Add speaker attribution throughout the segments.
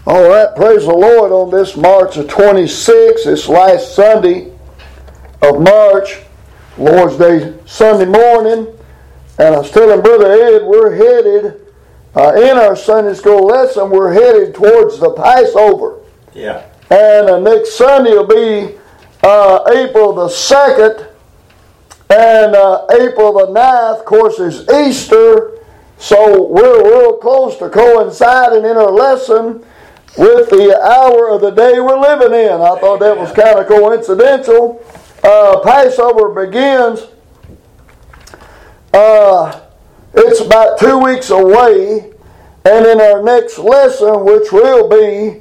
Speaker 1: All right, praise the Lord on this March the 26th, this last Sunday of March, Lord's Day Sunday morning. And I was telling Brother Ed, we're headed, in our Sunday school lesson, we're headed towards the Passover.
Speaker 2: Yeah.
Speaker 1: And next Sunday will be April the 2nd, and April the 9th, of course, is Easter. So we're real close to coinciding in our lesson with the hour of the day we're living in. I thought that was kind of coincidental. Passover begins, it's about 2 weeks away, and in our next lesson, which will be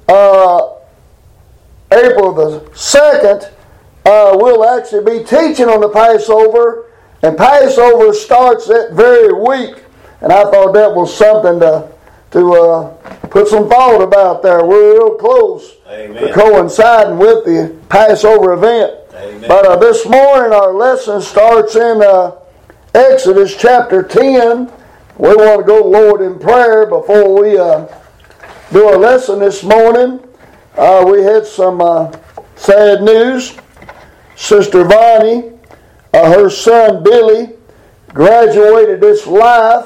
Speaker 1: April the 2nd, we'll actually be teaching on the Passover, and Passover starts that very week, and I thought that was something to put some thought about there. We're real close to coinciding with the Passover event.
Speaker 2: Amen.
Speaker 1: But this morning our lesson starts in Exodus chapter 10. We want to go to the Lord in prayer before we do our lesson this morning. We had some sad news. Sister Vonnie, her son Billy, graduated this life.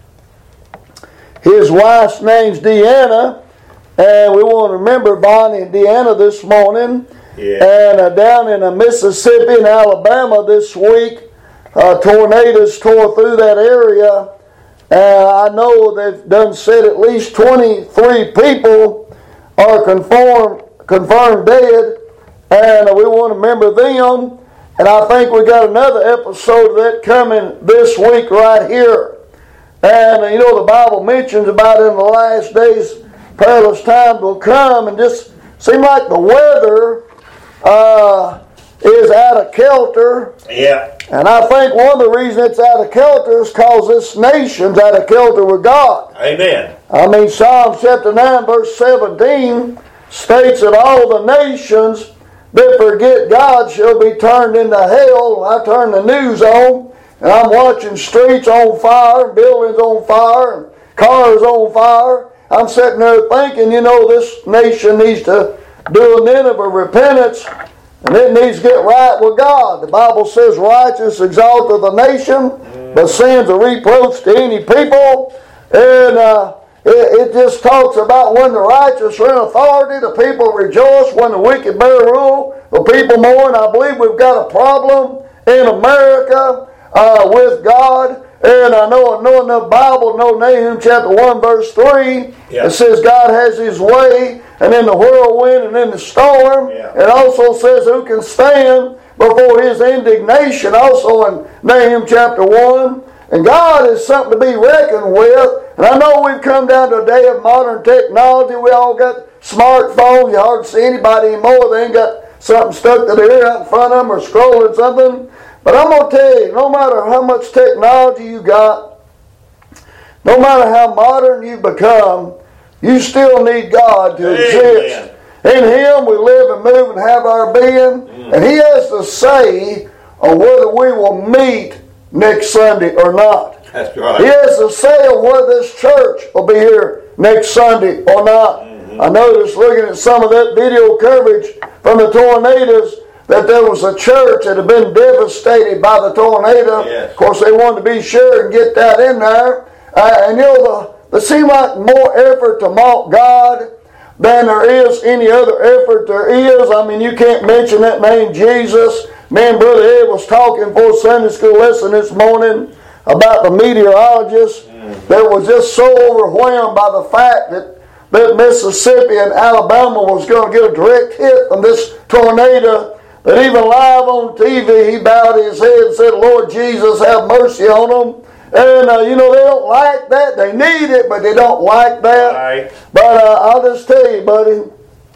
Speaker 1: His wife's name's Deanna, and we want to remember Bonnie and Deanna this morning.
Speaker 2: Yeah.
Speaker 1: And down in Mississippi and Alabama this week, tornadoes tore through that area, and I know they've done said at least 23 people are confirmed dead, and we want to remember them. And I think we got another episode of that coming this week right here. And you know, the Bible mentions about in the last days perilous times will come, and just seem like the weather is out of kilter.
Speaker 2: Yeah.
Speaker 1: And I think one of the reasons it's out of kilter is because this nation's out of kilter with God.
Speaker 2: Amen.
Speaker 1: I mean, Psalm chapter 9 verse 17 states that all the nations that forget God shall be turned into hell. I turn the news on, and I'm watching streets on fire, buildings on fire, and cars on fire. I'm sitting there thinking, you know, this nation needs to do a Nineveh repentance, and it needs to get right with God. The Bible says, righteous exalteth the nation, but sin's a reproach to any people. And it just talks about when the righteous are in authority, the people rejoice. When the wicked bear rule, the people mourn. I believe we've got a problem in America with God. And I know enough Bible, know Nahum chapter 1 verse 3.
Speaker 2: Yeah.
Speaker 1: It says God has His way, and in the whirlwind and in the storm.
Speaker 2: Yeah.
Speaker 1: It also says who can stand before His indignation, also in Nahum chapter 1. And God is something to be reckoned with. And I know we've come down to a day of modern technology. We all got smartphones. You hardly see anybody anymore. They ain't got something stuck to their ear out in front of them or scrolling something. But I'm going to tell you, no matter how much technology you got, no matter how modern you become, you still need God to exist. In Him we live and move and have our being. And He has to say on whether we will meet next Sunday or not.
Speaker 2: That's right.
Speaker 1: He has to say on whether this church will be here next Sunday or not. I noticed looking at some of that video coverage from the tornadoes that there was a church that had been devastated by the tornado.
Speaker 2: Yes.
Speaker 1: Of course, they wanted to be sure and get that in there. And you know, there seemed like more effort to mock God than there is any other effort there is. I mean, you can't mention that name Jesus. Me and Brother Ed was talking for a Sunday school lesson this morning about the meteorologist that was just so overwhelmed by the fact that Mississippi and Alabama was going to get a direct hit from this tornado, that even live on TV he bowed his head and said, Lord Jesus, have mercy on them. And you know, they don't like that. They need it, but they don't like that.
Speaker 2: Right.
Speaker 1: But I'll just tell you, buddy,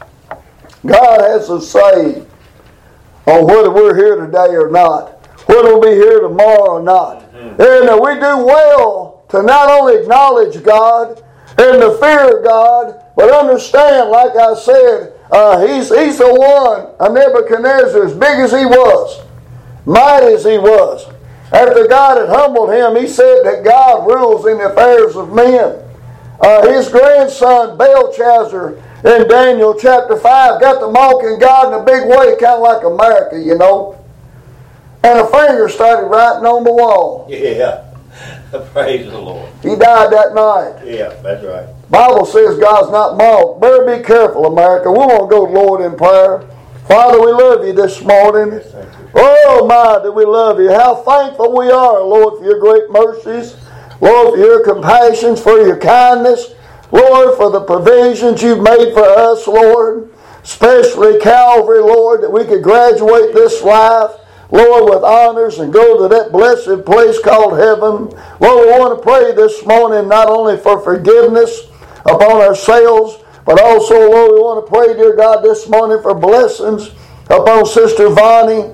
Speaker 1: God has to say on whether we're here today or not, whether we'll be here tomorrow or not. And we do well to not only acknowledge God and to fear God, but understand, like I said, he's the one, Nebuchadnezzar, as big as he was, mighty as he was. After God had humbled him, he said that God rules in the affairs of men. his grandson Belshazzar in Daniel chapter 5 got to mocking God in a big way, kind of like America, you know. And a finger started writing on the wall.
Speaker 2: Yeah. Praise the Lord.
Speaker 1: He died that night.
Speaker 2: Yeah, that's right.
Speaker 1: Bible says God's not mocked. Better be careful, America. We want to go to the Lord in prayer. Father, we love you this morning.
Speaker 2: Yes, thank you.
Speaker 1: Oh my, do we love you. How thankful we are, Lord, for your great mercies. Lord, for your compassions, for your kindness. Lord, for the provisions you've made for us, Lord. Especially Calvary, Lord, that we could graduate this life, Lord, with honors and go to that blessed place called heaven. Lord, we want to pray this morning not only for forgiveness upon ourselves, but also, Lord, we want to pray, dear God, this morning for blessings upon Sister Vonnie,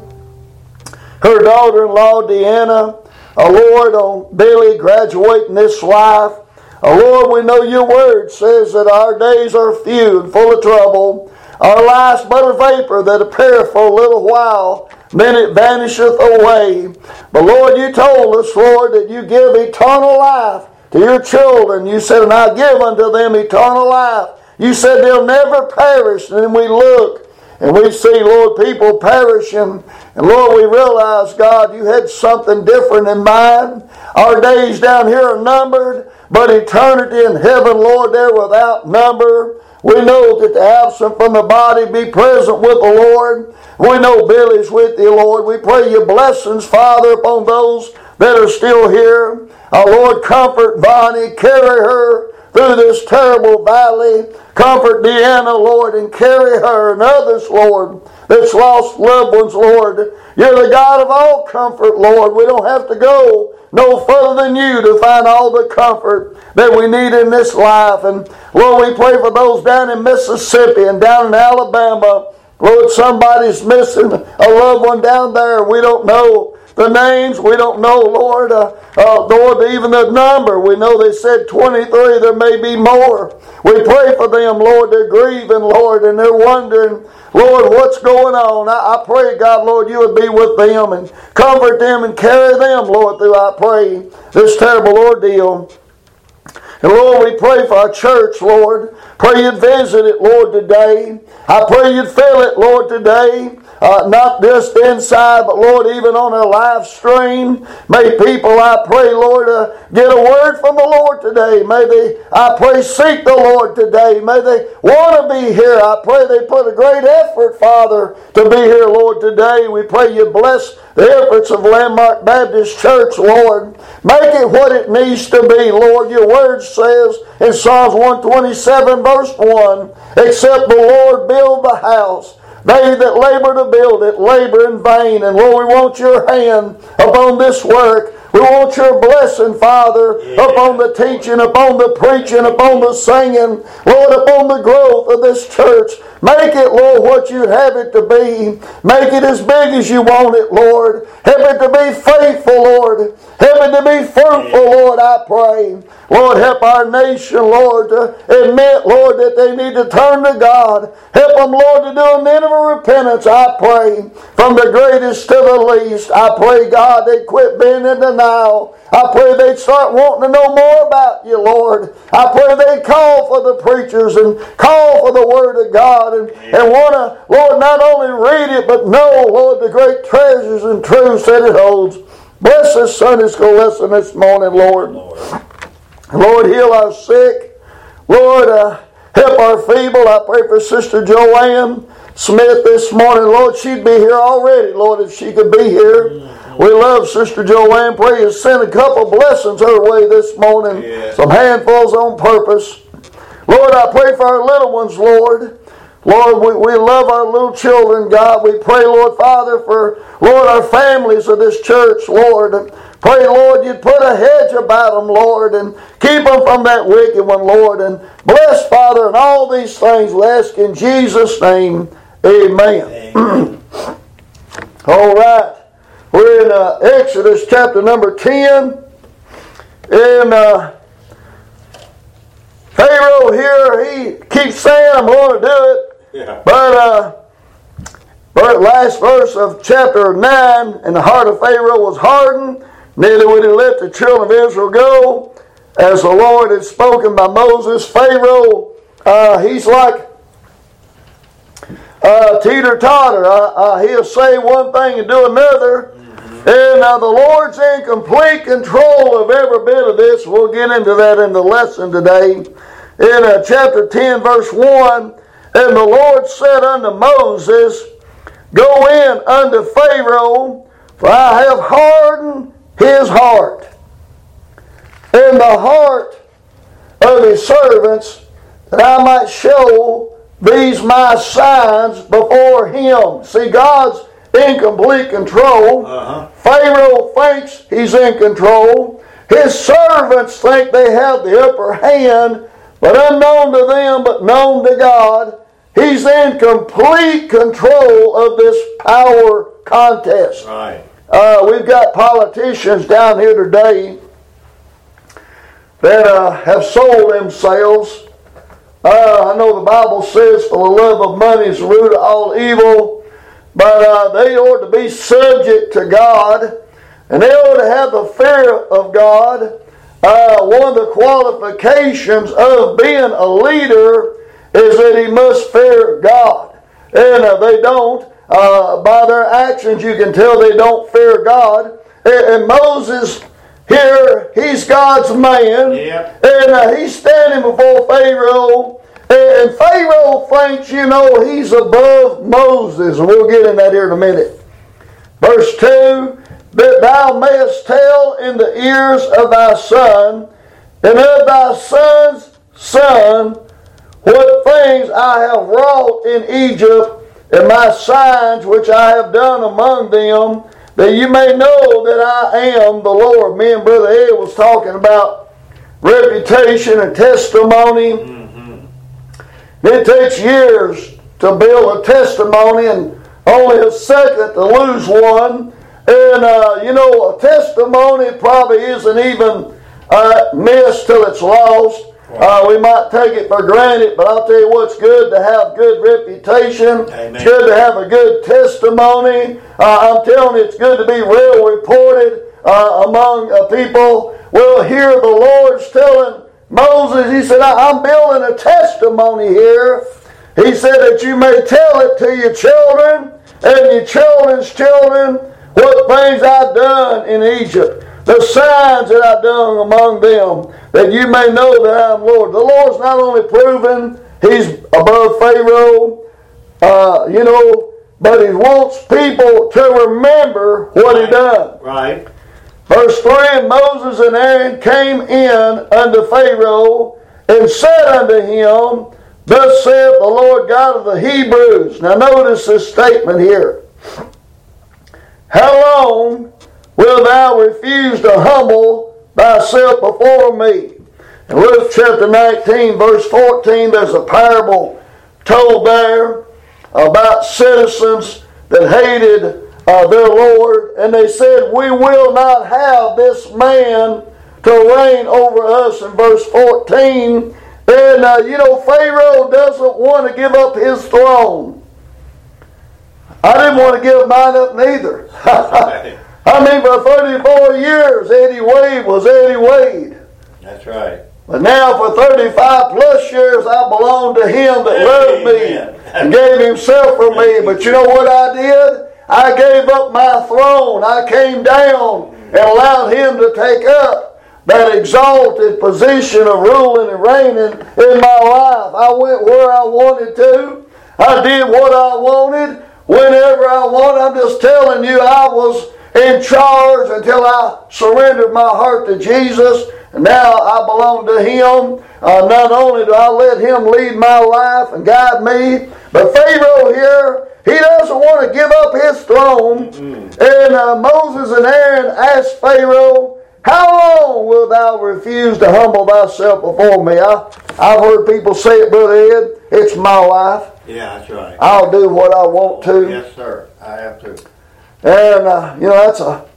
Speaker 1: her daughter-in-law, Deanna, Lord, on Billy graduating this life. Lord, we know your word says that our days are few and full of trouble. Our life's but a vapor that appeareth for a little while, then it vanisheth away. But Lord, you told us, Lord, that you give eternal life to your children. You said, and I give unto them eternal life. You said they'll never perish. And then we look and we see, Lord, people perishing. And Lord, we realize, God, you had something different in mind. Our days down here are numbered, but eternity in heaven, Lord, they're without number. We know that the absent from the body be present with the Lord. We know Billy's with you, Lord. We pray your blessings, Father, upon those that are still here. Our Lord, comfort Vonnie, carry her through this terrible valley. Comfort Deanna, Lord, and carry her and others, Lord, that's lost loved ones, Lord. You're the God of all comfort, Lord. We don't have to go no further than you to find all the comfort that we need in this life. And Lord, we pray for those down in Mississippi and down in Alabama. Lord, somebody's missing a loved one down there. We don't know the names. We don't know, Lord, Lord, even the number. We know they said 23. There may be more. We pray for them, Lord. They're grieving, Lord, and they're wondering, Lord, what's going on? I pray, God, Lord, you would be with them and comfort them and carry them, Lord, through, I pray, this terrible ordeal. And Lord, we pray for our church, Lord. Pray you'd visit it, Lord, today. I pray you'd fill it, Lord, today. Not just inside, but Lord, even on our live stream. May people, I pray, Lord, get a word from the Lord today. May they, I pray, seek the Lord today. May they want to be here. I pray they put a great effort, Father, to be here, Lord, today. We pray you bless the efforts of Landmark Baptist Church, Lord. Make it what it needs to be, Lord. Your word says in Psalms 127, verse 1, except the Lord build the house, they that labor to build it labor in vain. And Lord, we want your hand upon this work. We want your blessing, Father, upon the teaching, upon the preaching, upon the singing, Lord, upon the growth of this church. Make it, Lord, what you'd have it to be. Make it as big as you want it, Lord. Help it to be faithful, Lord. Help it to be fruitful, Lord, I pray. Lord, help our nation, Lord, to admit, Lord, that they need to turn to God. Help them, Lord, to do a minute of repentance, I pray. From the greatest to the least, I pray, God, they quit being in denial. I pray they'd start wanting to know more about you, Lord. I pray they'd call for the preachers and call for the Word of God and want to, Lord, not only read it, but know, Lord, the great treasures and truths that it holds. Bless this Sunday school lesson this morning, Lord. Lord, heal our sick. Lord, help our feeble. I pray for Sister Joanne Smith this morning. Lord, she'd be here already, Lord, if she could be here. We love Sister Joanne. Pray you send a couple blessings her way this morning. Some handfuls on purpose. Lord, I pray for our little ones, Lord. Lord, we love our little children, God. We pray, Lord, Father, for, Lord, our families of this church, Lord. Pray, Lord, you'd put a hedge about them, Lord, and keep them from that wicked one, Lord. And bless, Father, and all these things we ask in Jesus' name. Amen. All right. We're in Exodus chapter number 10. And Pharaoh here, he keeps saying, I'm going to do it. Yeah. But last verse of chapter 9, and the heart of Pharaoh was hardened, neither would he let the children of Israel go. as the Lord had spoken by Moses. Pharaoh, he's like teeter-totter. He'll say one thing and do another. And the Lord's in complete control of every bit of this. We'll get into that in the lesson today. In chapter 10, verse 1, and the Lord said unto Moses, Go in unto Pharaoh, for I have hardened his heart, and the heart of his servants, that I might show these my signs before him. See, God's in complete control. Pharaoh thinks he's in control. His servants think they have the upper hand, but unknown to them, but known to God, he's in complete control of this power contest.
Speaker 2: Right.
Speaker 1: We've got politicians down here today that have sold themselves. I know the Bible says, for the love of money is the root of all evil. But they ought to be subject to God, and they ought to have the fear of God. One of the qualifications of being a leader is that he must fear God. And they don't. By their actions, you can tell they don't fear God. And Moses here, he's God's man.
Speaker 2: Yep.
Speaker 1: And he's standing before Pharaoh. And Pharaoh thinks, he's above Moses. And we'll get in that here in a minute. Verse 2, that thou mayest tell in the ears of thy son, and of thy son's son, what things I have wrought in Egypt, and my signs which I have done among them, that you may know that I am the Lord. Me and Brother Ed was talking about reputation and testimony. It takes years to build a testimony and only a second to lose one. And, a testimony probably isn't even missed till it's lost. We might take it for granted, but I'll tell you what's good to have good reputation.
Speaker 2: Amen.
Speaker 1: It's good to have a good testimony. I'm telling you, it's good to be well reported among people. Well, here the Lord's telling Moses, he said, I'm building a testimony here. He said that you may tell it to your children and your children's children what things I've done in Egypt, the signs that I've done among them, that you may know that I'm Lord. The Lord's not only proven he's above Pharaoh, but he wants people to remember what he done.
Speaker 2: Right.
Speaker 1: Verse 3, and Moses and Aaron came in unto Pharaoh, and said unto him, Thus saith the Lord God of the Hebrews. Now notice this statement here. How long wilt thou refuse to humble thyself before me? In Luke chapter 19, verse 14, there's a parable told there about citizens that hated their Lord, and they said, we will not have this man to reign over us, in verse 14. And Pharaoh doesn't want to give up his throne. I didn't want to give mine up neither. For 34 years Eddie Wade was Eddie Wade.
Speaker 2: That's right.
Speaker 1: But now for 35 plus years I belong to him that loved me and gave himself for me. But you know what I did? I gave up my throne. I came down and allowed him to take up that exalted position of ruling and reigning in my life. I went where I wanted to. I did what I wanted whenever I wanted. I'm just telling you, I was in charge until I surrendered my heart to Jesus. And now I belong to him. Not only do I let him lead my life and guide me, but Pharaoh here, he doesn't want to give up his throne. And Moses and Aaron asked Pharaoh, how long wilt thou refuse to humble thyself before me? I've heard people say it, Brother Ed, it's my life.
Speaker 2: Yeah, that's right.
Speaker 1: I'll do what I want to.
Speaker 2: Yes, sir. I have to.
Speaker 1: And, that's a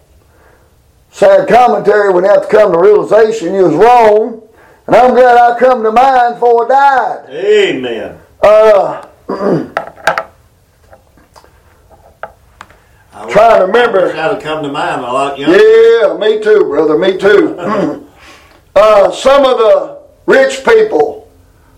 Speaker 1: sad commentary when you have to come to realization you was wrong. And I'm glad I come to mine before I died.
Speaker 2: Amen.
Speaker 1: Trying to remember.
Speaker 2: I wish I'd have come to mine a lot younger.
Speaker 1: Yeah, me too, brother. Me too. some of the rich people,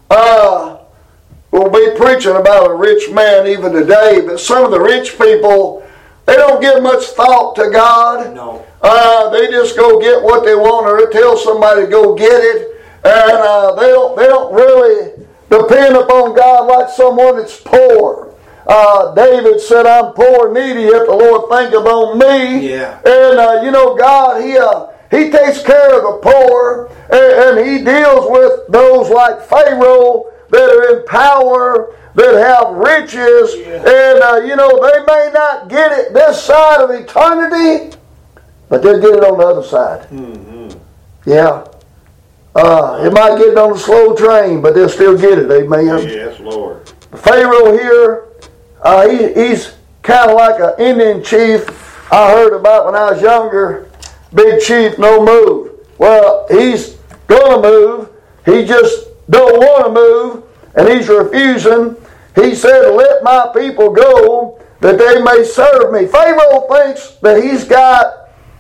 Speaker 1: we'll be preaching about a rich man even today, but some of the rich people, they don't give much thought to God.
Speaker 2: No.
Speaker 1: They just go get what they want, or they tell somebody to go get it, and they don't really depend upon God like someone that's poor. David said, "I'm poor and needy, yet the Lord thinketh on me."
Speaker 2: Yeah.
Speaker 1: And God, He takes care of the poor, and He deals with those like Pharaoh that are in power, that have riches, and they may not get it this side of eternity, but they'll get it on the other side.
Speaker 2: Mm-hmm.
Speaker 1: Yeah. They might get it on a slow train, but they'll still get it. Amen.
Speaker 2: Yes, Lord.
Speaker 1: Pharaoh here, he's kind of like an Indian chief I heard about when I was younger. Big chief, no move. Well, he's going to move. He just don't want to move, and he's refusing. He said, "Let my people go, that they may serve me." Pharaoh thinks that he's got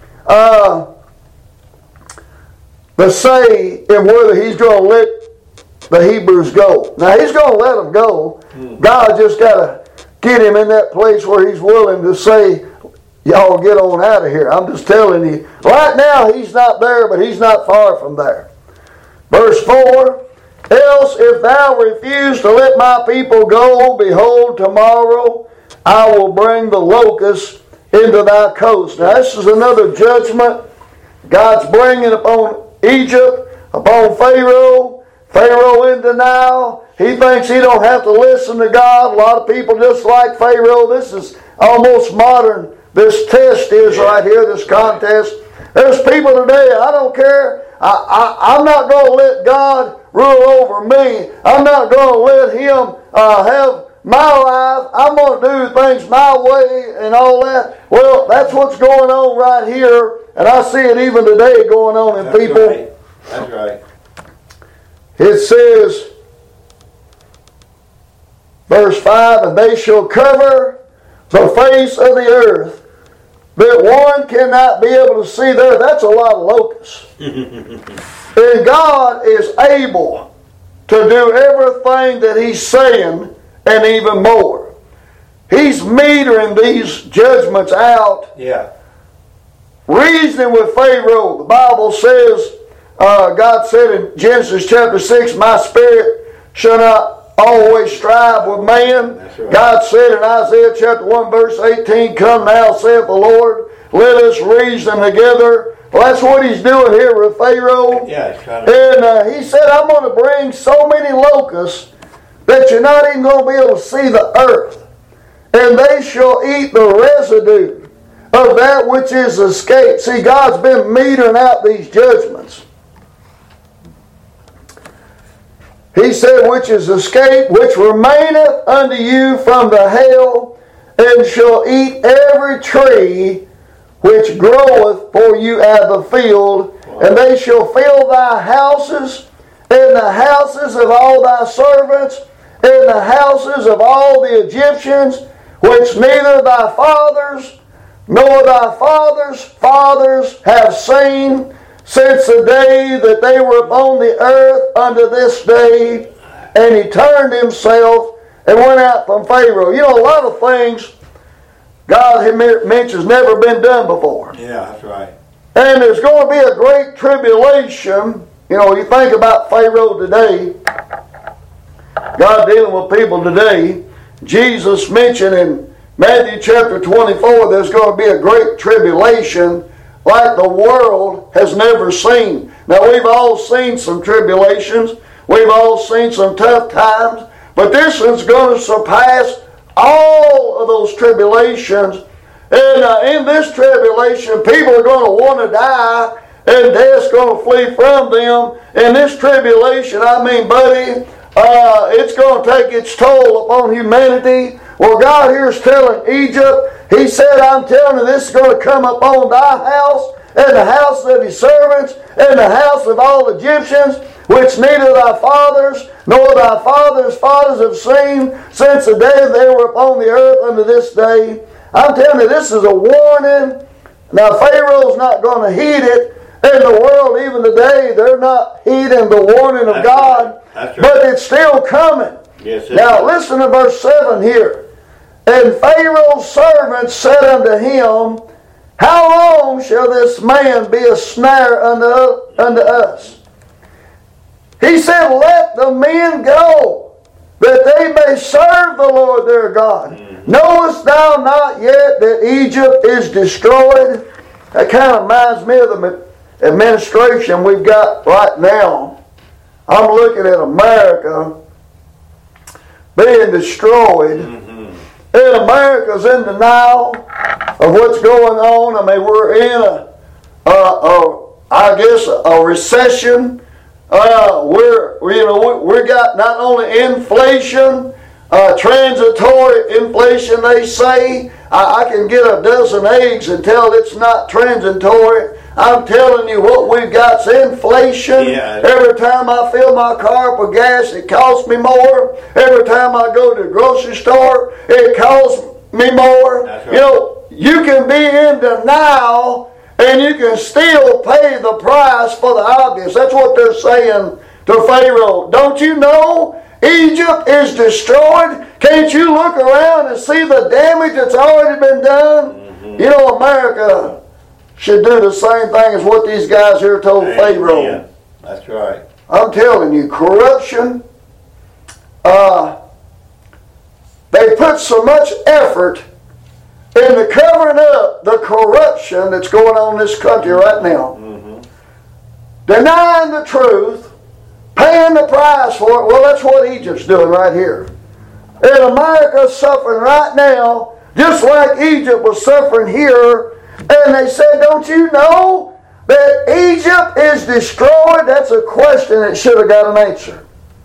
Speaker 1: the say in whether he's going to let the Hebrews go. Now, he's going to let them go. God just got to get him in that place where he's willing to say, "Y'all get on out of here." I'm just telling you. Right now, he's not there, but he's not far from there. Verse 4, "Else if thou refuse to let my people go, behold, tomorrow I will bring the locusts into thy coast." Now, this is another judgment God's bringing upon Egypt, upon Pharaoh. Pharaoh in denial. He thinks he don't have to listen to God. A lot of people just like Pharaoh. This is almost modern. This test is right here, this contest. There's people today, I don't care. I'm not going to let God rule over me. I'm not going to let Him have my life. I'm going to do things my way and all that. Well, that's what's going on right here. And I see it even today going on in people.
Speaker 2: Right. That's right.
Speaker 1: It says, verse 5, "And they shall cover the face of the earth, that one cannot be able to see there." That's a lot of locusts. And God is able to do everything that He's saying and even more. He's metering these judgments out,
Speaker 2: Yeah.
Speaker 1: reasoning with Pharaoh. The Bible says, God said in Genesis chapter 6, "My spirit shall not always strive with man."
Speaker 2: That's right.
Speaker 1: God said in Isaiah chapter 1 verse 18, "Come now, saith the Lord, let us reason together." Well, that's what He's doing here with Pharaoh.
Speaker 2: Yeah, he's trying to.
Speaker 1: And He said, "I'm going to bring so many locusts that you're not even going to be able to see the earth. And they shall eat the residue of that which is escaped." See, God's been metering out these judgments. He said, "Which is escaped, which remaineth unto you from the hail, and shall eat every tree which groweth for you out of the field, and they shall fill thy houses, and the houses of all thy servants, and the houses of all the Egyptians, which neither thy fathers nor thy fathers' fathers have seen, since the day that they were upon the earth unto this day." And he turned himself and went out from Pharaoh. You know, a lot of things God mentions never been done before.
Speaker 2: Yeah, that's right.
Speaker 1: And there's going to be a great tribulation. You know, you think about Pharaoh today, God dealing with people today. Jesus mentioned in Matthew chapter 24, there's going to be a great tribulation like the world has never seen. Now, we've all seen some tribulations. We've all seen some tough times. But this one's going to surpass all of those tribulations. And in this tribulation, people are going to want to die, and death's going to flee from them. In this tribulation, I mean, buddy, it's going to take its toll upon humanity. Well, God here is telling Egypt, He said, "I'm telling you, this is going to come upon thy house, and the house of your servants, and the house of all Egyptians, which neither thy fathers nor thy fathers' fathers have seen, since the day they were upon the earth unto this day." I'm telling you, this is a warning. Now, Pharaoh's not going to heed it. in the world even today, they're not heeding the warning of
Speaker 2: That's
Speaker 1: God,
Speaker 2: right. That's right.
Speaker 1: but it's still coming.
Speaker 2: Yes, it
Speaker 1: Now
Speaker 2: is.
Speaker 1: listen to verse 7 here. And Pharaoh's servants said unto him, How long shall this man be a snare unto us? He said, Let the men go, that they may serve the Lord their God. Knowest thou not yet that Egypt is destroyed? That kind of reminds me of the administration we've got right now. I'm looking at America being destroyed. And America's in denial of what's going on. I mean, we're in a recession. We got not only inflation, transitory inflation, they say. I can get a dozen eggs and tell it's not transitory. I'm telling you what we've got's inflation.
Speaker 2: Yeah.
Speaker 1: Every time I fill my car up with gas, it costs me more. Every time I go to the grocery store, it costs me more.
Speaker 2: That's right.
Speaker 1: You know, you can be in denial and you can still pay the price for the obvious. That's what they're saying to Pharaoh. Don't you know Egypt is destroyed? Can't you look around and see the damage that's already been done? You know, America should do the same thing as what these guys here told Pharaoh.
Speaker 2: Amen. That's right.
Speaker 1: I'm telling you, corruption, they put so much effort into covering up the corruption that's going on in this country right now. Denying the truth, paying the price for it. Well, that's what Egypt's doing right here. And America's suffering right now, just like Egypt was suffering here. And they said, don't you know that Egypt is destroyed? That's a question that should have got an answer.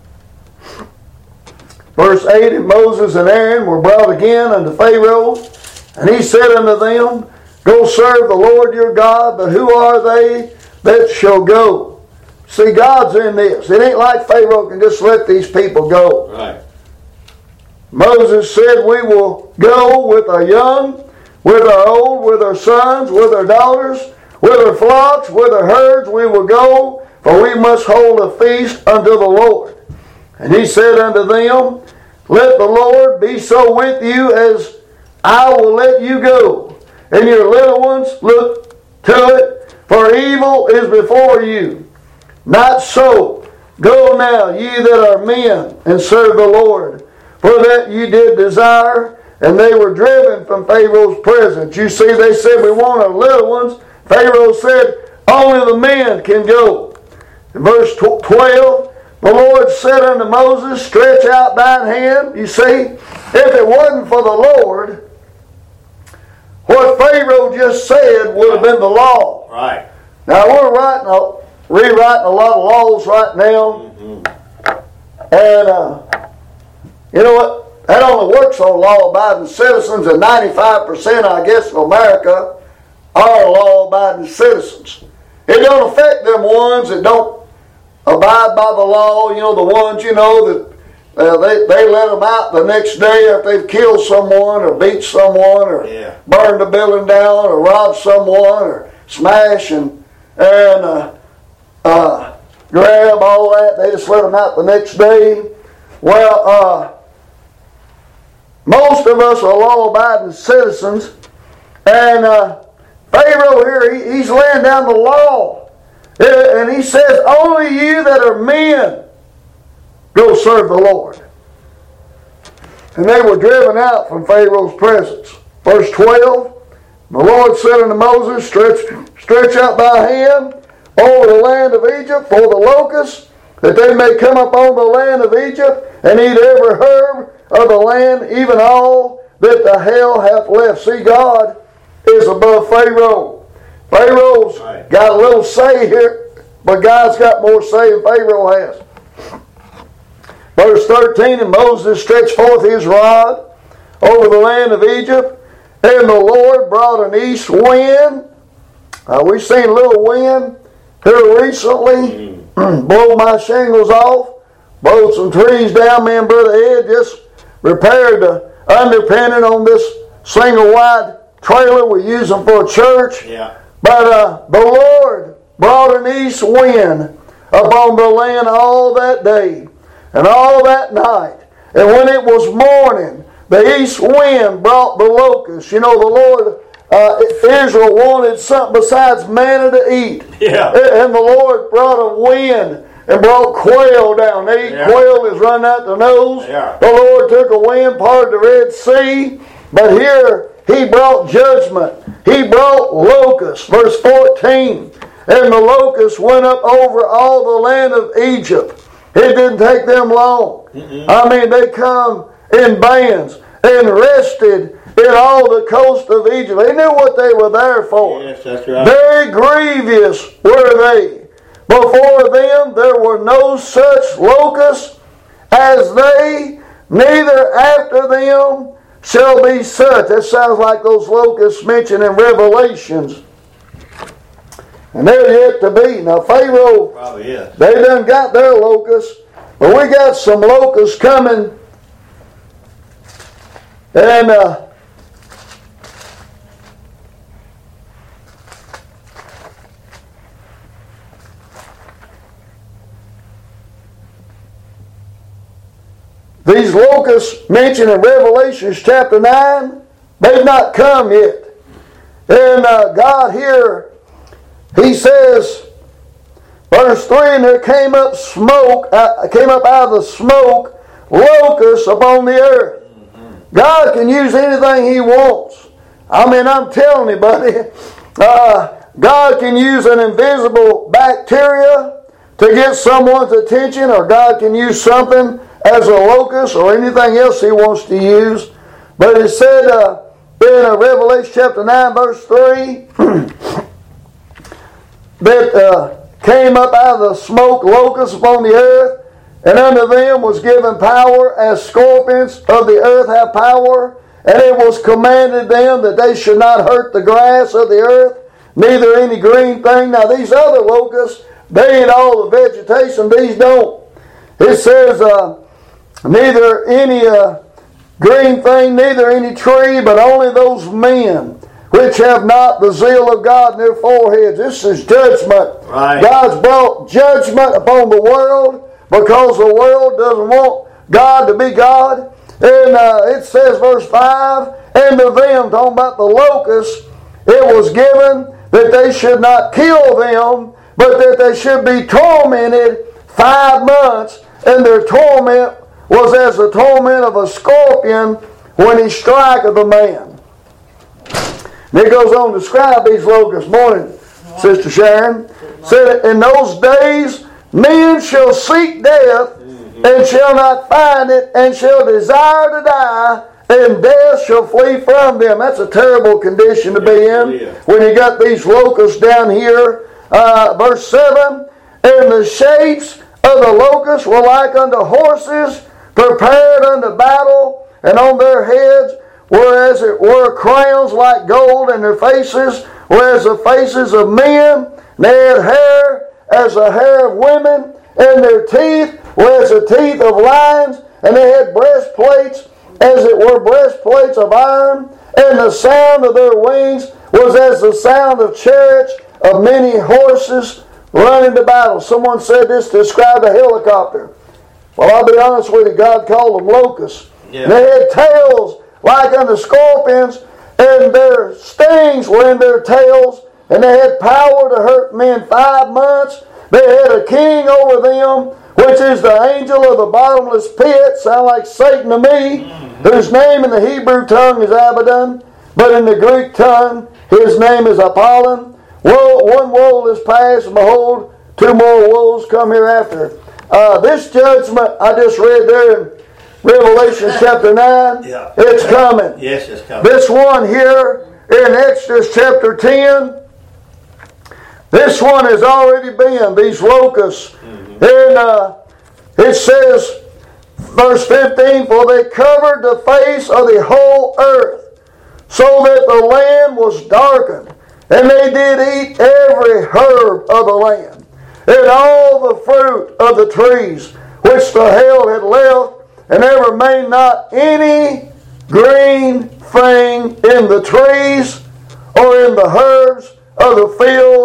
Speaker 1: Verse 8, And Moses and Aaron were brought again unto Pharaoh, and he said unto them, Go serve the Lord your God, but who are they that shall go? See, God's in this. It ain't like Pharaoh can just let these people go.
Speaker 2: Right.
Speaker 1: Moses said, We will go with our young, with our old, with our sons, with our daughters, with our flocks, with our herds, we will go, for we must hold a feast unto the Lord. And he said unto them, Let the Lord be so with you as I will let you go. And your little ones, look to it, for evil is before you. Not so. Go now, ye that are men, and serve the Lord. For that you did desire, and they were driven from Pharaoh's presence. You see, they said, We want our little ones. Pharaoh said, Only the men can go. In verse 12, the Lord said unto Moses, Stretch out thine hand. You see, if it wasn't for the Lord, what Pharaoh just said would have been the law.
Speaker 2: Right.
Speaker 1: Now, we're rewriting a lot of laws right now. And, you know what? That only works on law-abiding citizens, and 95%, I guess, of America are law-abiding citizens. It don't affect them ones that don't abide by the law. You know, the ones, you know, that they let them out the next day if they've killed someone or beat someone or burned a building down or robbed someone or smash and grab all that. They just let them out the next day. Well, most of us are law-abiding citizens, and Pharaoh here, he's laying down the law. And he says, Only you that are men go serve the Lord. And they were driven out from Pharaoh's presence. Verse 12, The Lord said unto Moses, Stretch out thy hand over the land of Egypt for the locusts, that they may come upon the land of Egypt and eat every herb of the land, even all that the hail hath left. See, God is above Pharaoh. Pharaoh's got a little say here, but God's got more say than Pharaoh has. Verse 13, And Moses stretched forth his rod over the land of Egypt, and the Lord brought an east wind. We've seen a little wind here recently. Blow my shingles off. Blowed some trees down. Me and Brother Ed just repaired the underpinning on this single wide trailer. We use them for a church.
Speaker 2: Yeah.
Speaker 1: But the Lord brought an east wind upon the land all that day and all that night. And when it was morning, the east wind brought the locusts. You know, the Lord, Israel wanted something besides manna to eat.
Speaker 2: Yeah.
Speaker 1: And the Lord brought a wind and brought quail down. They ate quail that's running out their nose.
Speaker 2: Yeah.
Speaker 1: The Lord took a wind, parted the Red Sea. But here, He brought judgment. He brought locusts. Verse 14. And the locusts went up over all the land of Egypt. It didn't take them long. I mean, they come in bands and rested in all the coast of Egypt. They knew what they were there for.
Speaker 2: Yes, that's right.
Speaker 1: Very grievous were they. Before them there were no such locusts as they, neither after them shall be such. That sounds like those locusts mentioned in Revelations. And they're yet to be. Now Pharaoh,
Speaker 2: Probably is.
Speaker 1: they done got their locusts, but we got some locusts coming. And these locusts mentioned in Revelation chapter 9, they've not come yet. And God here, He says, verse 3, and there came up smoke, came up out of the smoke, locusts upon the earth. God can use anything He wants. I mean, I'm telling you, buddy, God can use an invisible bacteria to get someone's attention, or God can use something as a locust or anything else He wants to use. But it said in Revelation chapter 9 verse 3 that came up out of the smoke locusts upon the earth, and unto them was given power as scorpions of the earth have power, and it was commanded them that they should not hurt the grass of the earth, neither any green thing. Now these other locusts, they eat all the vegetation, these don't. It says neither any green thing, neither any tree, but only those men which have not the zeal of God in their foreheads. This is judgment.
Speaker 2: Right.
Speaker 1: God's brought judgment upon the world because the world doesn't want God to be God. And it says, verse 5, and to them, talking about the locusts, it was given that they should not kill them, but that they should be tormented 5 months, and their torment was as the torment of a scorpion when he striketh a man. And it goes on to describe these locusts. Morning, Sister Sharon. Said, in those days men shall seek death, and shall not find it, and shall desire to die, and death shall flee from them. That's a terrible condition to be in. When you got these locusts down here. Verse 7, and the shapes of the locusts were like unto horses, prepared unto battle, and on their heads were as it were crowns like gold, and their faces were as the faces of men. They had hair as the hair of women, and their teeth were as the teeth of lions, and they had breastplates as it were breastplates of iron, and the sound of their wings was as the sound of chariots of many horses running to battle. Someone said this to describe a helicopter. Well, I'll be honest with you, God called them locusts. Yeah. They had tails like unto scorpions, and their stings were in their tails, and they had power to hurt men 5 months. They had a king over them, which is the angel of the bottomless pit. Sound like Satan to me, whose name in the Hebrew tongue is Abaddon, but in the Greek tongue his name is Apollyon. One woe is past, and behold, 2 more woes come hereafter. This judgment I just read there in Revelation chapter 9, it's coming.
Speaker 2: Yes, it's coming.
Speaker 1: This one here in Exodus chapter 10, this one has already been, these locusts. And it says, verse 15, for they covered the face of the whole earth, so that the land was darkened, and they did eat every herb of the land, and all the fruit of the trees which the hail had left, and there remained not any green thing in the trees or in the herbs of the field,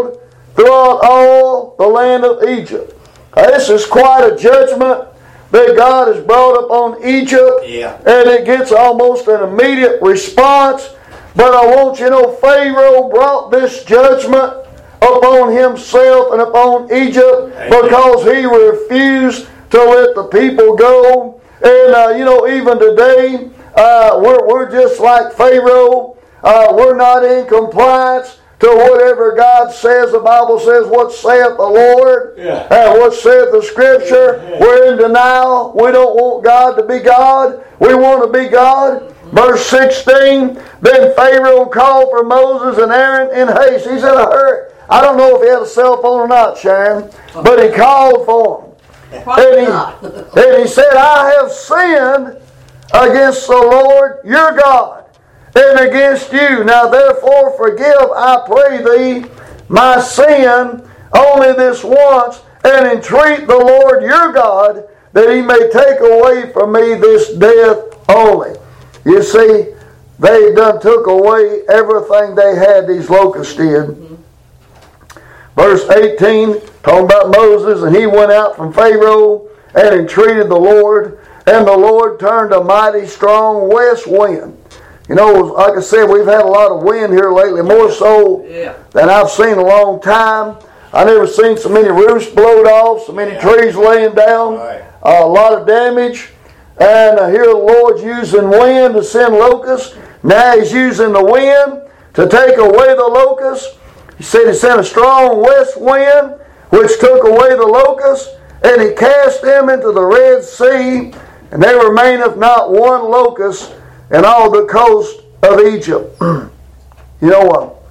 Speaker 1: throughout all the land of Egypt. This is quite a judgment that God has brought upon Egypt.
Speaker 2: Yeah.
Speaker 1: And it gets almost an immediate response. But I want you to know, Pharaoh brought this judgment upon himself and upon Egypt because he refused to let the people go. And even today, we're just like Pharaoh. We're not in compliance to whatever God says. The Bible says, what saith the Lord?
Speaker 2: Yeah.
Speaker 1: And what saith the Scripture? Yeah. We're in denial. We don't want God to be God. We want to be God. Verse 16, then Pharaoh called for Moses and Aaron in haste. He's in a hurry. I don't know if he had a cell phone or not, Sharon, but he called for them. And he said, I have sinned against the Lord your God and against you. Now therefore forgive, I pray thee, my sin only this once, and entreat the Lord your God that he may take away from me this death only. You see, they done took away everything they had, these locusts did. Verse 18, talking about Moses, and he went out from Pharaoh and entreated the Lord, and the Lord turned a mighty strong west wind. You know, like I said, we've had a lot of wind here lately, more so than I've seen in a long time. I never seen so many roofs blowed off, so many trees laying down, a lot of damage. And here the Lord's using wind to send locusts. Now he's using the wind to take away the locusts. He said he sent a strong west wind which took away the locusts, and he cast them into the Red Sea, and there remaineth not one locust in all the coast of Egypt. You know what?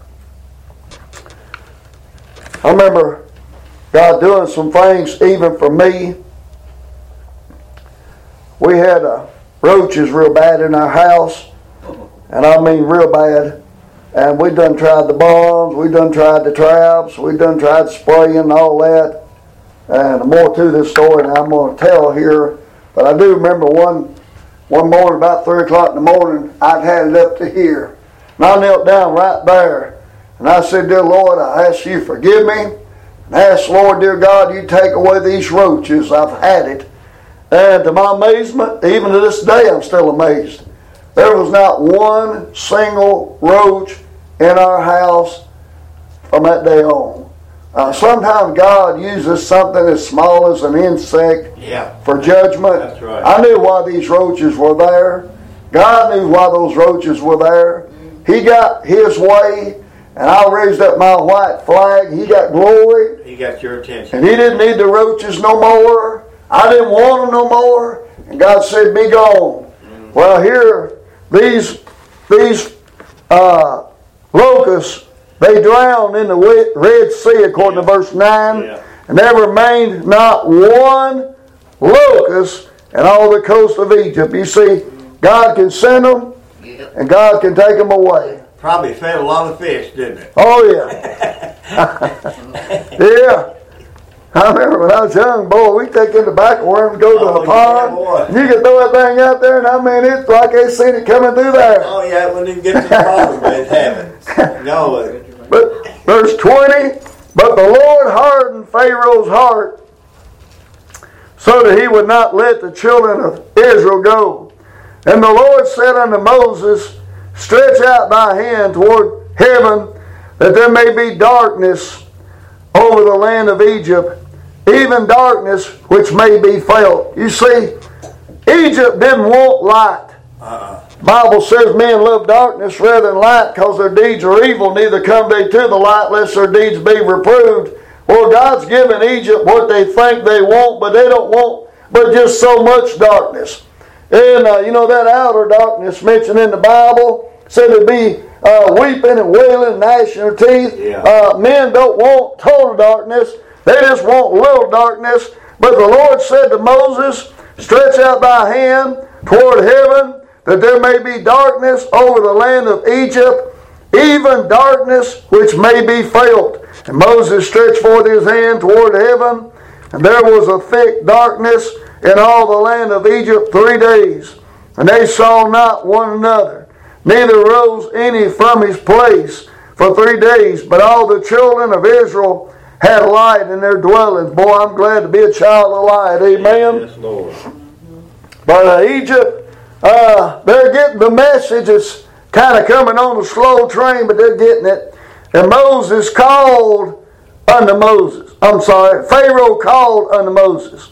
Speaker 1: I remember God doing some things even for me. We had roaches real bad in our house, and I mean real bad. And we done tried the bombs, we done tried the traps, we done tried spraying and all that. And more to this story than I'm going to tell here. But I do remember one morning about 3 o'clock in the morning, I'd had it up to here. And I knelt down right there. And I said, dear Lord, I ask you forgive me. And I ask, Lord, dear God, you take away these roaches. I've had it. And to my amazement, even to this day, I'm still amazed. There was not one single roach in our house from that day on. Sometimes God uses something as small as an insect for judgment.
Speaker 2: That's right.
Speaker 1: I knew why these roaches were there. God knew why those roaches were there. He got his way, and I raised up my white flag. He got glory.
Speaker 2: He got your attention.
Speaker 1: And he didn't need the roaches no more. I didn't want them no more. And God said, be gone. Well, here, these locusts, they drowned in the Red Sea, according to verse 9. And there remained not one locust in all the coast of Egypt. You see, God can send them, and God can take them away.
Speaker 2: Probably fed a lot of fish, didn't it?
Speaker 1: Oh, yeah. Yeah. I remember when I was young, boy, we'd take in tobacco worms and go to the pond. You could throw that thing out there, and I mean, it's like they seen it coming through there.
Speaker 2: Oh, yeah, it wouldn't even get to the pond, but it happened. No.
Speaker 1: But verse 20, but the Lord hardened Pharaoh's heart so that he would not let the children of Israel go. And the Lord said unto Moses, stretch out thy hand toward heaven, that there may be darkness over the land of Egypt, even darkness which may be felt. You see, Egypt didn't want light. The Bible says men love darkness rather than light because their deeds are evil, neither come they to the light lest their deeds be reproved. Well, God's given Egypt what they think they want, but they don't want but just so much darkness. And that outer darkness mentioned in the Bible said to be weeping and wailing and gnashing of teeth. Men don't want total darkness. They just want little darkness. But the Lord said to Moses, stretch out thy hand toward heaven, that there may be darkness over the land of Egypt, even darkness which may be felt. And Moses stretched forth his hand toward heaven, and there was a thick darkness in all the land of Egypt 3 days. And they saw not one another, neither rose any from his place for 3 days. But all the children of Israel had light in their dwellings. Boy, I'm glad to be a child of light. Amen.
Speaker 2: Yes, Lord.
Speaker 1: But Egypt, they're getting the message. It's kind of coming on a slow train, but they're getting it. And Moses called unto Moses. Pharaoh called unto Moses.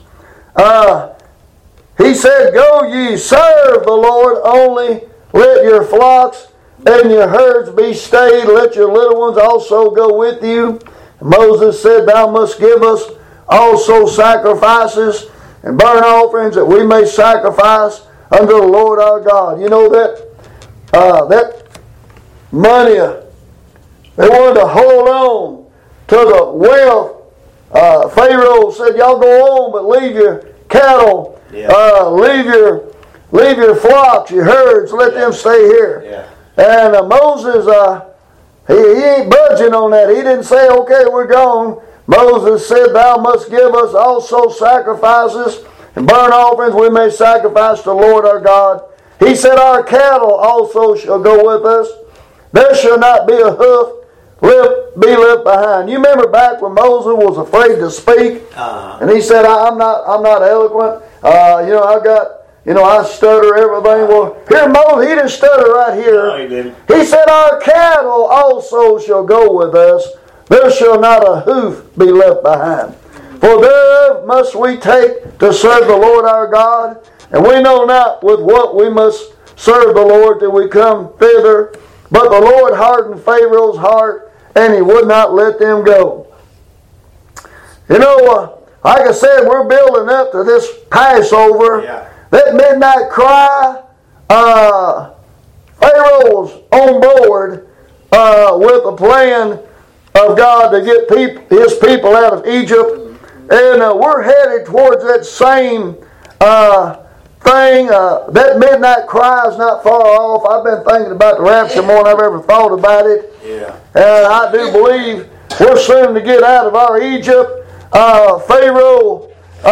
Speaker 1: He said, Go ye, serve the Lord, only let your flocks and your herds be stayed. Let your little ones also go with you. And Moses said, Thou must give us also sacrifices and burnt offerings, that we may sacrifice unto the Lord our God. You know that money, they wanted to hold on to the wealth. Pharaoh said, Y'all go on, but leave your cattle, leave your flocks, your herds, let them stay here.
Speaker 2: Yeah.
Speaker 1: And Moses, he ain't budging on that. He didn't say, okay, we're gone. Moses said, Thou must give us also sacrifices and burnt offerings, we may sacrifice to the Lord our God. He said, Our cattle also shall go with us. There shall not be a hoof be left behind. You remember back when Moses was afraid to speak, and he said, I'm not eloquent. I stutter everything. Well, here Moses, he didn't stutter right here.
Speaker 2: No, he didn't.
Speaker 1: He said, Our cattle also shall go with us. There shall not a hoof be left behind. For thereof must we take to serve the Lord our God, and we know not with what we must serve the Lord till we come thither. But the Lord hardened Pharaoh's heart, and he would not let them go. You know, like I said, we're building up to this Passover.
Speaker 2: Yeah.
Speaker 1: That midnight cry, Pharaoh was on board with a plan of God to get his people out of Egypt. And we're headed towards that same thing. That midnight cry is not far off. I've been thinking about the rapture more than I've ever thought about it.
Speaker 2: Yeah.
Speaker 1: And I do believe we're soon to get out of our Egypt. Pharaoh,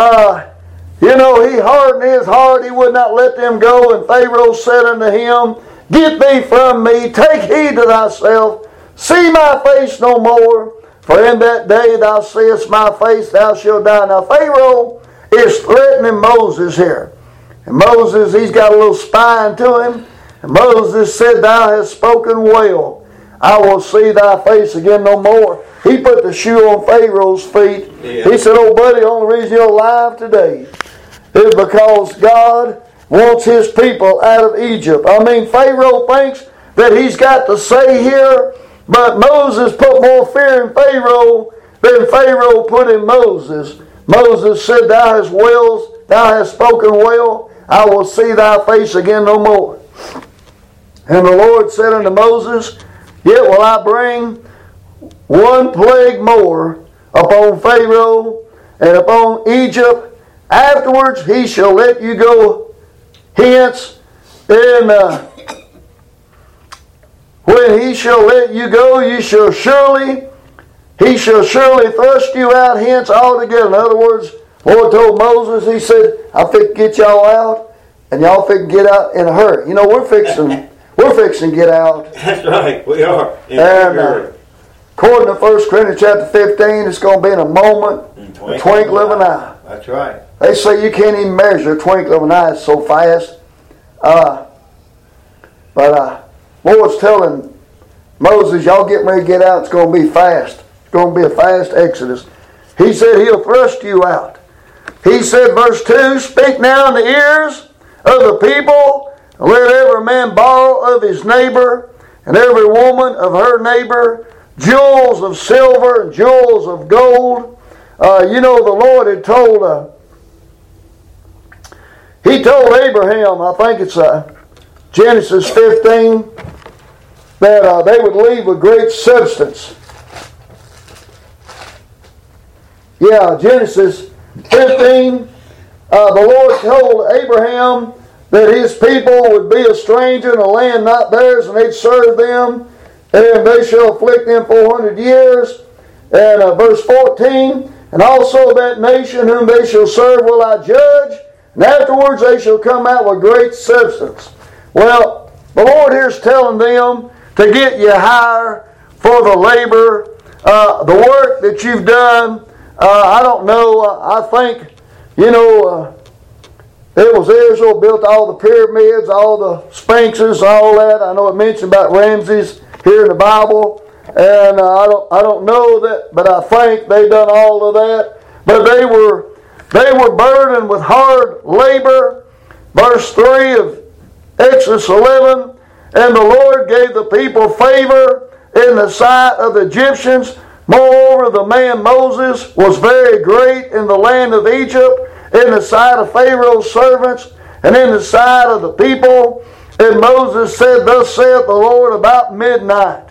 Speaker 1: he hardened his heart. He would not let them go. And Pharaoh said unto him, Get thee from me, take heed to thyself, see my face no more. For in that day thou seest my face, thou shalt die. Now Pharaoh is threatening Moses here. And Moses, he's got a little spine to him. And Moses said, Thou hast spoken well. I will see thy face again no more. He put the shoe on Pharaoh's feet.
Speaker 2: Yeah.
Speaker 1: He said, Oh buddy, the only reason you're alive today is because God wants his people out of Egypt. I mean, Pharaoh thinks that he's got to say here, but Moses put more fear in Pharaoh than Pharaoh put in Moses. Moses said, Thou hast spoken well, I will see thy face again no more. And the Lord said unto Moses, Yet will I bring one plague more upon Pharaoh and upon Egypt. Afterwards he shall let you go hence, and when he shall let you go, he shall surely thrust you out hence altogether. In other words, the Lord told Moses, he said, I'm fixing to get y'all out, and y'all fixing to get out in a hurry. You know, we're fixing to get out.
Speaker 2: That's right, we are.
Speaker 1: And according to 1 Corinthians chapter 15, it's going to be in a moment, a twinkle of an eye.
Speaker 2: That's right.
Speaker 1: They say you can't even measure a twinkle of an eye, it's so fast. But Lord's telling Moses, y'all get ready to get out, it's going to be fast. It's going to be a fast exodus. He said he'll thrust you out. He said, verse 2, Speak now in the ears of the people, and let every man borrow of his neighbor, and every woman of her neighbor, jewels of silver and jewels of gold. The Lord had told, he told Abraham, I think it's Genesis 15, that they would leave with great substance. Yeah, Genesis 15, the Lord told Abraham that his people would be a stranger in a land not theirs, and they'd serve them, and they shall afflict them 400 years. And verse 14, And also that nation whom they shall serve will I judge, and afterwards they shall come out with great substance. Well, the Lord here's telling them to get you higher, for the labor, the work that you've done. I don't know, I think, it was Israel built all the pyramids, all the sphinxes, all that. I know it mentioned about Ramses here in the Bible, and I don't know that, but I think they done all of that. But they were burdened with hard labor. Verse 3 of Exodus 11, and the Lord gave the people favor in the sight of the Egyptians. Moreover, the man Moses was very great in the land of Egypt, in the sight of Pharaoh's servants, and in the sight of the people. And Moses said, Thus saith the Lord, about midnight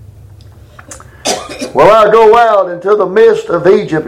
Speaker 1: will I go out into the midst of Egypt.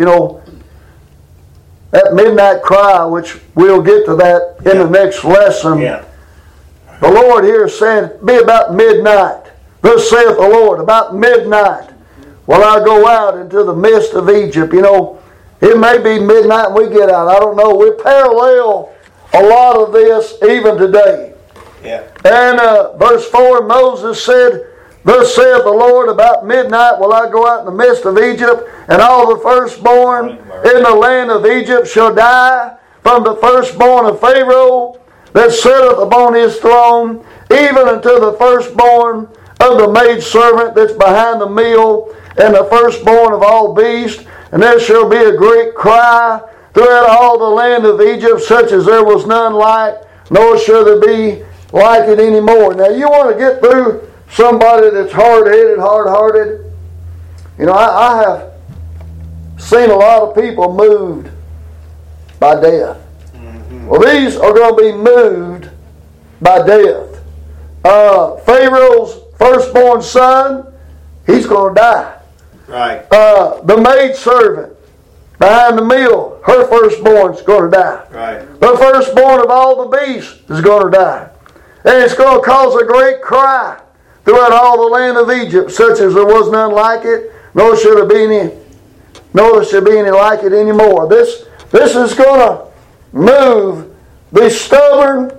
Speaker 1: That midnight cry, which we'll get to that in the next lesson. Yeah. The Lord here is saying, be about midnight. Thus saith the Lord, about midnight will I go out into the midst of Egypt. It may be midnight when we get out. I don't know. We parallel a lot of this even today.
Speaker 2: Yeah.
Speaker 1: And verse 4, Moses said, Thus saith the Lord, about midnight will I go out in the midst of Egypt, and all the firstborn in the land of Egypt shall die, from the firstborn of Pharaoh that sitteth upon his throne, even unto the firstborn of the maidservant that's behind the mill, and the firstborn of all beasts. And there shall be a great cry throughout all the land of Egypt, such as there was none like, nor shall there be like it anymore. Now you want to get through somebody that's hard-headed, hard-hearted. I have seen a lot of people moved by death. Mm-hmm. Well, these are going to be moved by death. Pharaoh's firstborn son, he's going to die.
Speaker 2: Right.
Speaker 1: The maidservant behind the mill, her firstborn's going to die.
Speaker 2: Right.
Speaker 1: The firstborn of all the beasts is going to die. And it's going to cause a great cry throughout all the land of Egypt, such as there was none like it, nor shall there be any like it anymore. This is going to move the stubborn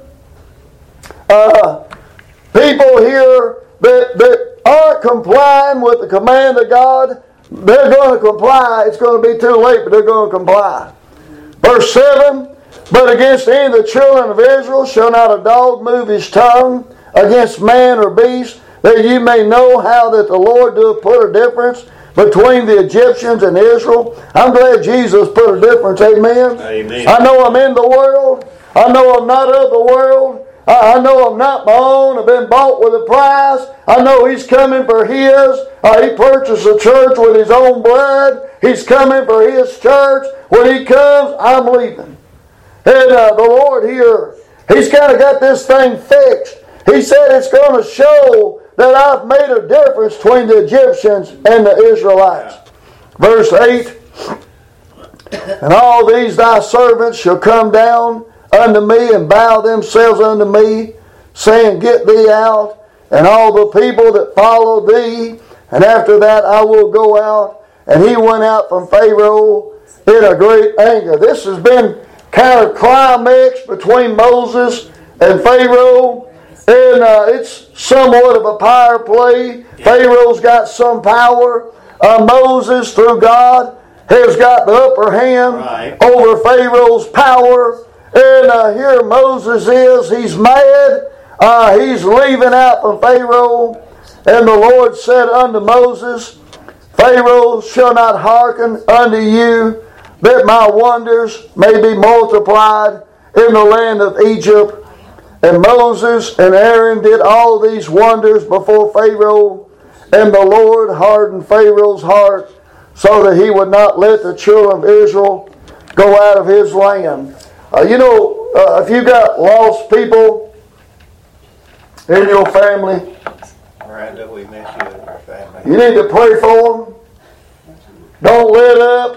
Speaker 1: people here that aren't complying with the command of God. They're going to comply. It's going to be too late, but they're going to comply. Verse 7, But against any of the children of Israel shall not a dog move his tongue against man or beast, that you may know how that the Lord doth put a difference between the Egyptians and Israel. I'm glad Jesus put a difference. Amen.
Speaker 2: Amen.
Speaker 1: I know I'm in the world. I know I'm not of the world. I know I'm not my own. I've been bought with a price. I know He's coming for His. He purchased the church with His own blood. He's coming for His church. When He comes, I'm leaving. And the Lord here, He's kind of got this thing fixed. He said it's going to show that I've made a difference between the Egyptians and the Israelites. Verse 8, And all these thy servants shall come down unto me and bow themselves unto me, saying, Get thee out, and all the people that follow thee, and after that I will go out. And he went out from Pharaoh in a great anger. This has been kind of climax between Moses and Pharaoh. And it's somewhat of a power play. Pharaoh's got some power. Moses, through God, has got the upper hand over Pharaoh's power. And here Moses is. He's mad. He's leaving out from Pharaoh. And the Lord said unto Moses, Pharaoh shall not hearken unto you, that my wonders may be multiplied in the land of Egypt. And Moses and Aaron did all these wonders before Pharaoh, and the Lord hardened Pharaoh's heart, so that he would not let the children of Israel go out of his land. If you got lost people in your family,
Speaker 2: Miranda, we miss you and your family.
Speaker 1: You need to pray for them. Don't let up.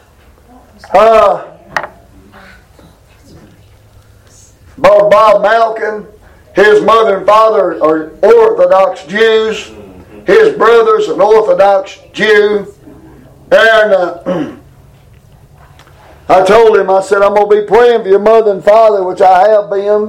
Speaker 1: Bob Malkin, his mother and father are Orthodox Jews. His brother's an Orthodox Jew. And I told him, I said, I'm going to be praying for your mother and father, which I have been.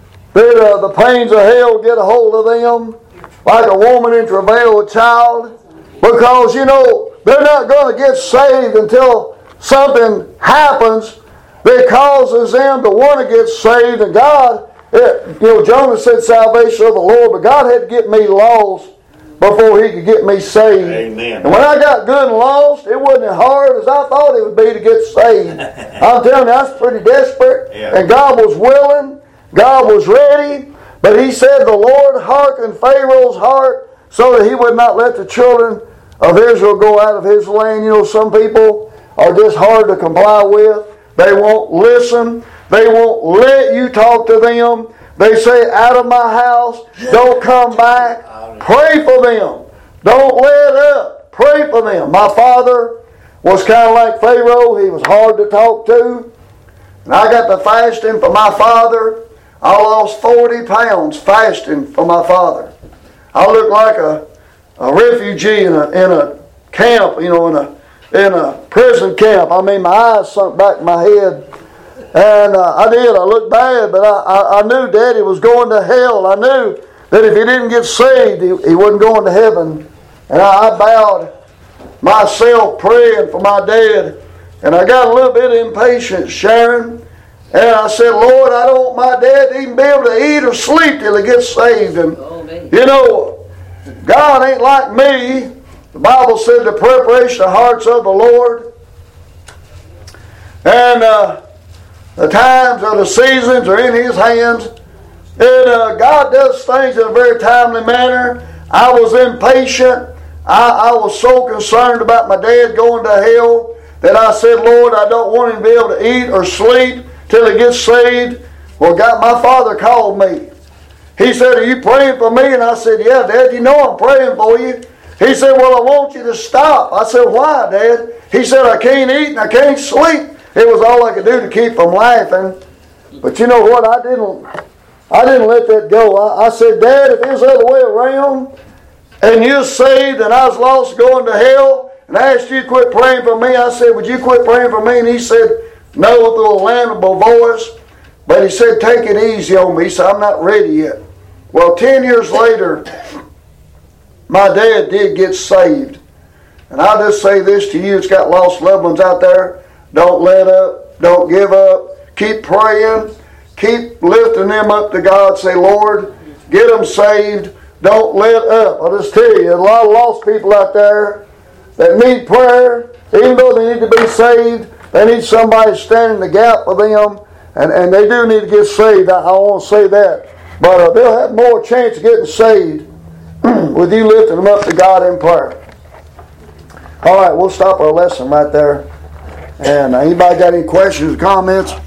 Speaker 1: That the pains of hell get a hold of them, like a woman in travail with child. Because, you know, they're not going to get saved until something happens that causes them to want to get saved. And God, you know, Jonah said salvation of the Lord, but God had to get me lost before He could get me saved.
Speaker 2: Amen.
Speaker 1: And when I got good and lost, it wasn't as hard as I thought it would be to get saved. I'm telling you, I was pretty desperate.
Speaker 2: Yeah.
Speaker 1: And God was willing. God was ready. But He said the Lord hearkened Pharaoh's heart so that he would not let the children of Israel go out of his land. You know, some people are just hard to comply with. They won't listen. They won't let you talk to them. They say, out of my house, don't come back. Pray for them. Don't let up. Pray for them. My father was kind of like Pharaoh. He was hard to talk to. And I got to fasting for my father. I lost 40 pounds fasting for my father. I looked like a refugee in a camp, you know, in a prison camp. I mean, my eyes sunk back in my head. And I looked bad, but I knew Daddy was going to hell. I knew that if he didn't get saved, he wasn't going to heaven. And I bowed myself praying for my dad. And I got a little bit impatient, Sharon. And I said, Lord, I don't want my dad to even be able to eat or sleep till he gets saved. And, you know, God ain't like me. The Bible said the preparation of hearts of the Lord. And the times or the seasons are in His hands. And God does things in a very timely manner. I was impatient. I was so concerned about my dad going to hell that I said, Lord, I don't want him to be able to eat or sleep till he gets saved. Well, God, my father called me. He said, are you praying for me? And I said, yeah, Dad, you know I'm praying for you. He said, well, I want you to stop. I said, why, Dad? He said, I can't eat and I can't sleep. It was all I could do to keep from laughing. But you know what? I didn't let that go. I said, Dad, if it was the other way around and you're saved and I was lost going to hell and I asked you to quit praying for me, I said, would you quit praying for me? And he said, no, with a lamentable voice. But he said, take it easy on me. He said, I'm not ready yet. Well, 10 years later, my dad did get saved. And I'll just say this to you, it's got lost loved ones out there. Don't let up. Don't give up. Keep praying. Keep lifting them up to God. Say, Lord, get them saved. Don't let up. I'll just tell you, a lot of lost people out there that need prayer. Even though they need to be saved, they need somebody to stand in the gap for them. And they do need to get saved. I won't say that. But they'll have more chance of getting saved with you lifting them up to God in prayer. All right, we'll stop our lesson right there. And anybody got any questions or comments?